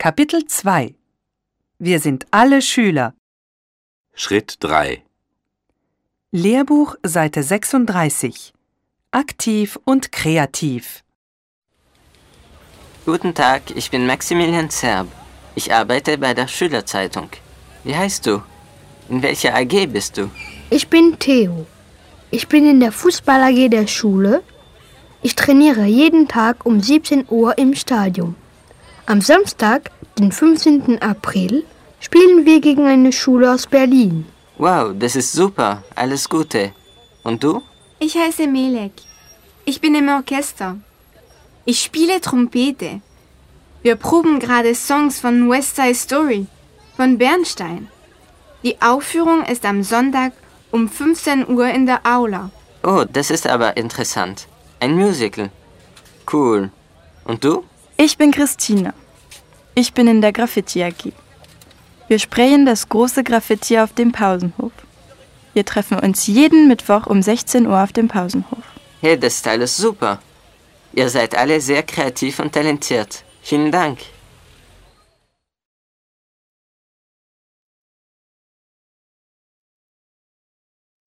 Kapitel 2 Wir sind alle Schüler. Schritt 3. Lehrbuch Seite 36. Aktiv und kreativ. Guten Tag, ich bin Maximilian Zerb. Ich arbeite bei der Schülerzeitung. Wie heißt du? In welcher AG bist du? Ich bin Theo. Ich bin in der Fußball-AG der Schule. Ich trainiere jeden Tag um 17 Uhr im Stadion. Am Samstag, den 15. April, spielen wir gegen eine Schule aus Berlin. Wow, das ist super. Alles Gute. Und du? Ich heiße Melek. Ich bin im Orchester. Ich spiele Trompete. Wir proben gerade Songs von West Side Story, von Bernstein. Die Aufführung ist am Sonntag um 15 Uhr in der Aula. Oh, das ist aber interessant. Ein Musical. Cool. Und du? Ich bin Christine. Ich bin in der Graffiti AG. Wir sprayen das große Graffiti auf dem Pausenhof. Wir treffen uns jeden Mittwoch um 16 Uhr auf dem Pausenhof. Hey, das ist alles super. Ihr seid alle sehr kreativ und talentiert. Vielen Dank.